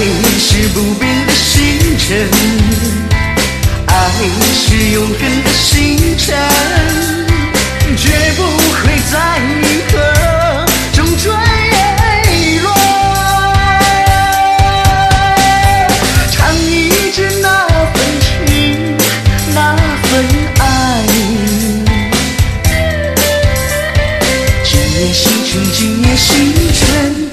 是不变的星辰，爱是永恒的星辰，绝不会在银河中坠落。唱一支那份情，那份爱。今夜星辰，今夜星辰。